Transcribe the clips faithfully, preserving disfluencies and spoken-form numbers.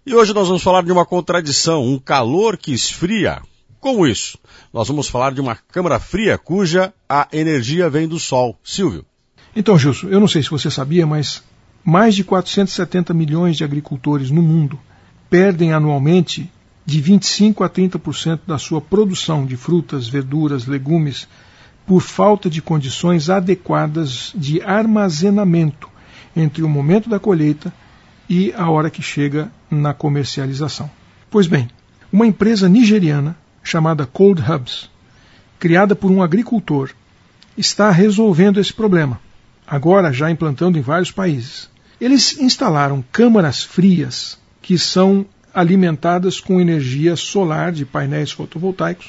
E hoje nós vamos falar de uma contradição, um calor que esfria. Como isso? Nós vamos falar de uma câmara fria cuja a energia vem do sol. Silvio. Então, Gilson, eu não sei se você sabia, mas mais de quatrocentos e setenta milhões de agricultores no mundo perdem anualmente de vinte e cinco a trinta por cento da sua produção de frutas, verduras, legumes, por falta de condições adequadas de armazenamento entre o momento da colheita e a hora que chega na comercialização. Pois bem, uma empresa nigeriana chamada Cold Hubs, criada por um agricultor, está resolvendo esse problema, agora já implantando em vários países. Eles instalaram câmaras frias que são alimentadas com energia solar de painéis fotovoltaicos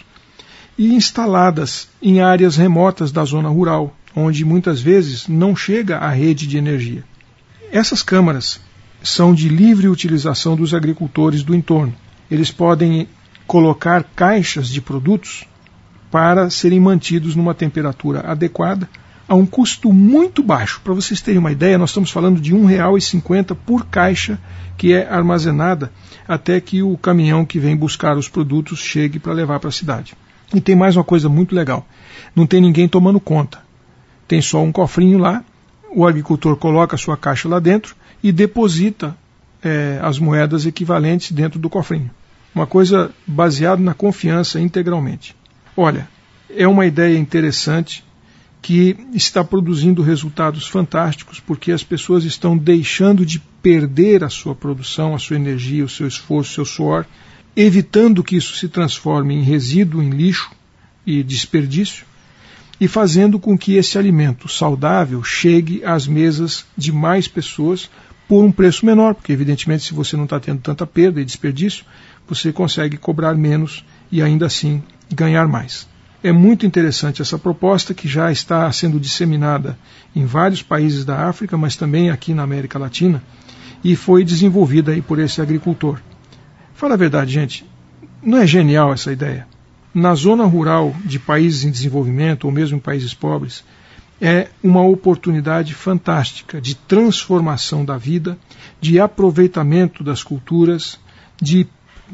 e instaladas em áreas remotas da zona rural, onde muitas vezes não chega a rede de energia. Essas câmaras são de livre utilização dos agricultores do entorno. Eles podem colocar caixas de produtos para serem mantidos numa temperatura adequada a um custo muito baixo. Para vocês terem uma ideia, nós estamos falando de um real e cinquenta centavos por caixa que é armazenada até que o caminhão que vem buscar os produtos chegue para levar para a cidade. E tem mais uma coisa muito legal. Não tem ninguém tomando conta. Tem só um cofrinho lá, o agricultor coloca a sua caixa lá dentro e deposita é, as moedas equivalentes dentro do cofrinho. Uma coisa baseada na confiança integralmente. Olha, é uma ideia interessante que está produzindo resultados fantásticos porque as pessoas estão deixando de perder a sua produção, a sua energia, o seu esforço, o seu suor, evitando que isso se transforme em resíduo, em lixo e desperdício, e fazendo com que esse alimento saudável chegue às mesas de mais pessoas por um preço menor, porque evidentemente se você não está tendo tanta perda e desperdício, você consegue cobrar menos e ainda assim ganhar mais. É muito interessante essa proposta que já está sendo disseminada em vários países da África, mas também aqui na América Latina, e foi desenvolvida aí por esse agricultor. Fala a verdade, gente, não é genial essa ideia? Na zona rural de países em desenvolvimento, ou mesmo em países pobres, é uma oportunidade fantástica de transformação da vida, de aproveitamento das culturas, de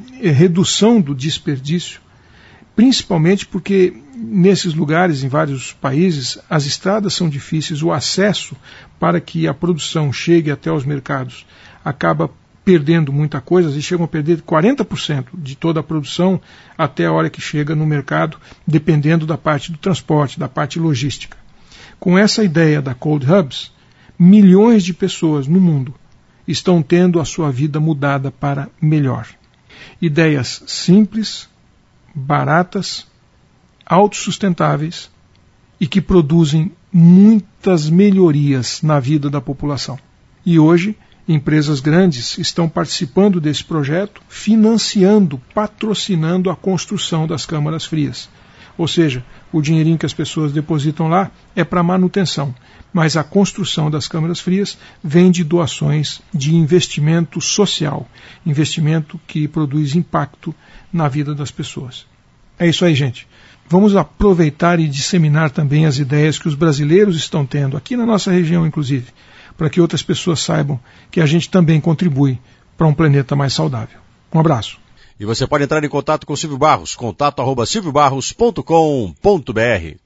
redução do desperdício, principalmente porque nesses lugares, em vários países, as estradas são difíceis, o acesso para que a produção chegue até os mercados acaba perdendo muita coisa, eles chegam a perder quarenta por cento de toda a produção até a hora que chega no mercado, dependendo da parte do transporte, da parte logística. Com essa ideia da Cold Hubs, milhões de pessoas no mundo estão tendo a sua vida mudada para melhor. Ideias simples, baratas, autossustentáveis e que produzem muitas melhorias na vida da população. E hoje, empresas grandes estão participando desse projeto, financiando, patrocinando a construção das câmaras frias. Ou seja, o dinheirinho que as pessoas depositam lá é para manutenção, mas a construção das câmaras frias vem de doações de investimento social, investimento que produz impacto na vida das pessoas. É isso aí, gente. Vamos aproveitar e disseminar também as ideias que os brasileiros estão tendo, aqui na nossa região inclusive, para que outras pessoas saibam que a gente também contribui para um planeta mais saudável. Um abraço. E você pode entrar em contato com o Silvio Barros, contato arroba silvio barros ponto com ponto br.